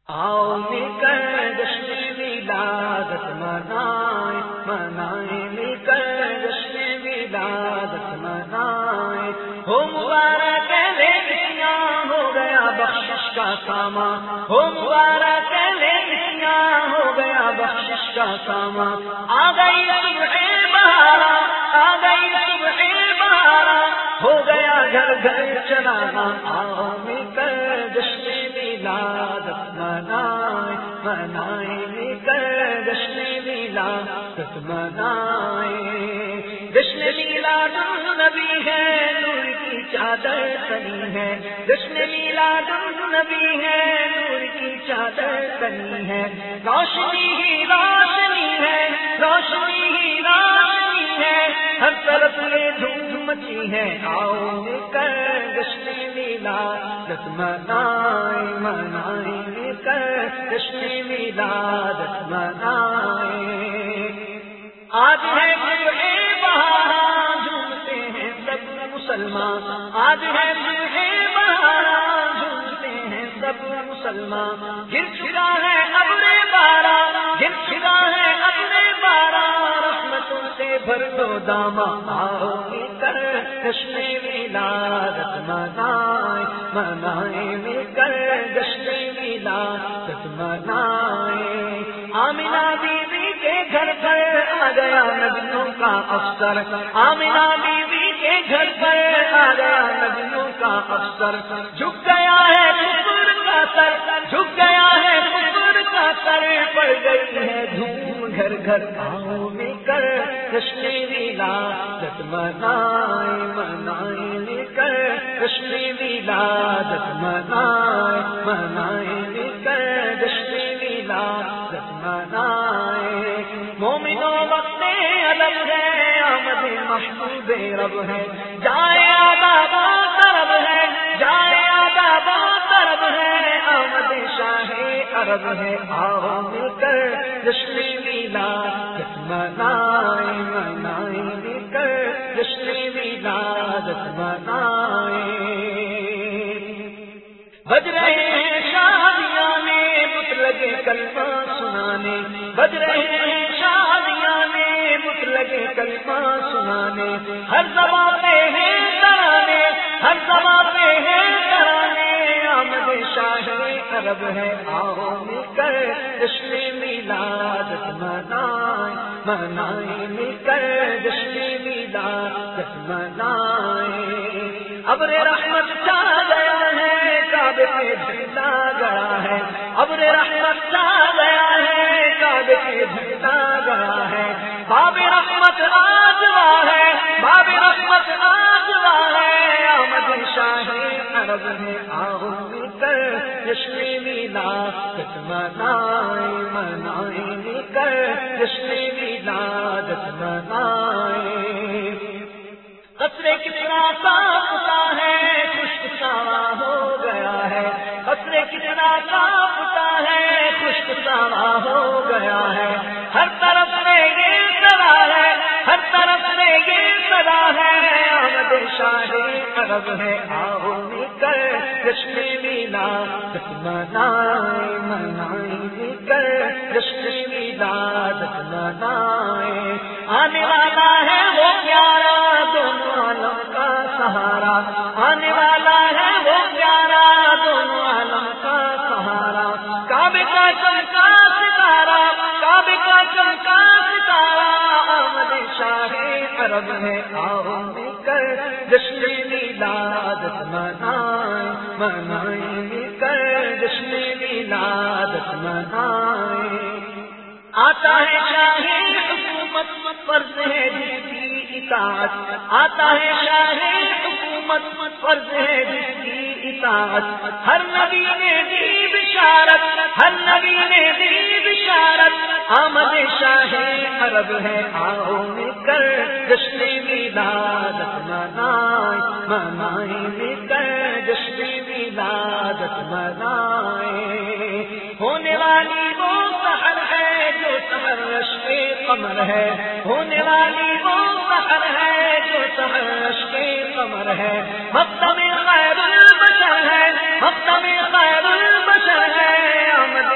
آؤ مل کر جشن ولادت منائیں منائیں، مل کر جشن ولادت منائیں، ہو مبارک لیکیاں ہو گیا بخشش کا سامان، ہو مبارک لیکیاں ہو گیا بخشش کا سامان، آ گئی صبح بہارا، آ گئی صبح بہارا، ہو گیا گھر گھر چلانا، آؤ مل کر جشن ولادت منائیں منائیں، مل کر جشن ولادت منائیں، جشن میلاد النبی ہے نور کی چادر تنی ہے، جشن میلاد النبی ہے نور کی چادر تنی ہے، روشنی ہی روشنی ہے، روشنی ہی روشنی ہے، ہر طرف یہ دھوم مچی ہے، آؤ مل کر جشن ولادت منائیں منائیں، مل کر جشن ولادت منائیں، آج ہے صبح بہارا جھومتے ہیں سب مسلمان، آج ہے صبح بہارا جھومتے ہیں سب مسلمان، گر چکا ہے ابر بارا، گر چکا ہے ابر بارا، رحمتوں سے بھر دو داما، آؤ مل کر جشن ولادت منائیں منائیں، مل کر جشن ولادت منائیں، آمنہ بیوی کے گھر پر آ گیا نبیوں کا افسر، آمنہ بیوی کے گھر پر آ گیا نبیوں کا افسر، جھک گیا ہے کفر کا سر، جھک گیا ہے کفر کا سر، پڑ گئی ہے دھوم گھر گھر، آؤ مل کر جشن ولادت منائیں منائیں، مل کر جشن ولادت منائیں منائیں، مل کر جشن ولادت منائیں، مومنوں وقت ادب ہے، آمد محبوب رب ہے، جائے آداب طرب ہے، جائے آداب طرب ہے، آمد شاہ عرب ہے، آؤ مل کر جشن ولادت منائیں منائیں، مل کر جشن ولادت منائیں، بج رہے ہیں شادیاں میں بت لگے کلمہ سنانے، بج رہے ہیں شادیاں میں بت لگے کلمہ سنانے، ہر زبان پہ ہے ترانے، ہر زبان پہ ہے ترانے، آمد شاہ عرب ہے، آؤ مل کر جشن ولادت منائیں منائیں، مل کر جشن ولادت منائیں، ابر رحمت چھا گیا ہے، کعبے پہ جھنڈا گڑا ہے، ابر رحمت چھا گیا ہے، کعبے پہ جھنڈا گڑا ہے، باب رحمت آج وا ہے، باب رحمت آج وا ہے، آمد شاہ عرب ہے، آؤ مل کر جشن ولادت منائیں منائیں، مل کر جشن ولادت منائیں، قصرے کتنا کانپتا ہے خشک ساوا ہو گیا ہے، قصرے کتنا کانپتا ہے خشک ساوا ہو گیا ہے، ہر طرف سے یہ صدا ہے، ہر طرف سے یہ صدا ہے، آمد شاہ عرب ہے، آؤ مل کر جشن ولادت منائیں منائیں، مل کر جشن ولادت منائیں، آنے والا ہے وہ پیارا دونوں عالم کا سہارا، آنے والا ہے وہ پیارا دونوں عالم کا سہارا، کعبے کا چمکا ستارہ، کعبے کا چمکا ستارہ، آمد شاہ عرب ہے، آؤ مل کر جشن ولادت منائیں منائیں، مل کر جشن ولادت منائیں، آتا ہے شاہی حکومت فرض ہے جس کی اطاعت، آتا ہے شاہی حکومت فرض ہے جس کی اطاعت، ہر نبی نے دی بشارت، ہر نبی نے دی بشارت، آمد شاہ عرب ہے، آؤ مل کر جشن ولادت منائیں منائیں، مل کر جشن ولادت منائیں، ہونے والی وہ سحر ہے جو سحر رشک قمر ہے، ہونے والی وہ سحر ہے جو سحر رشک قمر ہے، مقدم خیر البشر ہے، مقدم خیر البشر ہے، آمد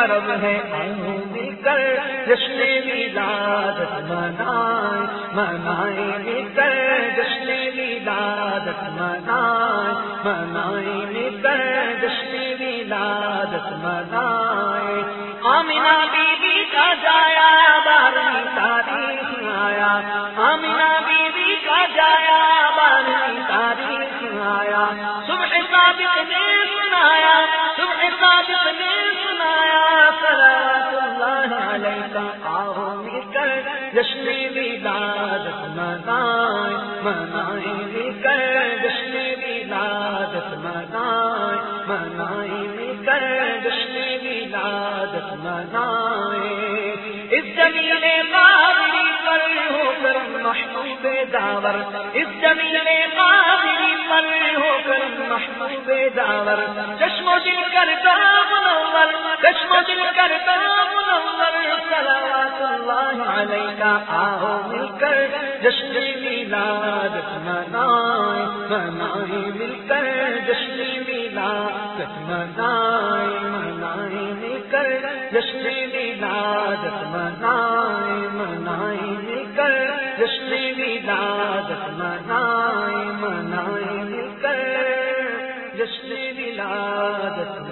پرب ہے، آؤ مل کر جشن ولادت منائیں، منائیں مل کر جشن ولادت منائیں، منائیں مل کر جشن ولادت منائیں۔ آمنہ بی بی کا جایا 12ویں تاریخ آیا، آمنہ بی بی کا جایا 12ویں تاریخ آیا، صبح صادق نے سنایا، صبح صادق نے سنایا، صلوات اللہ علیہ، آؤ مل کر جشن ولادت منائیں، منائیں مل کر جشن ولادت منائیں، منائیں مل کر جشن ولادت منائیں۔ اس جمیل قادری پر ہو کرم محبوب داور، اس جمیل قادری پر ہو کرم محبوب داور، چشم و دل کرتا منور، چشم و دل کرتا منور، صلوات اللہ علیہ، آؤ مل کر جشن ولادت منائیں، منائیں مل کر جشن ولادت منائیں، منائیں مل کر جشن ولادت منائیں، منائیں مل کر جشن ولادت منائیں، منائیں مل کر جشن ولادت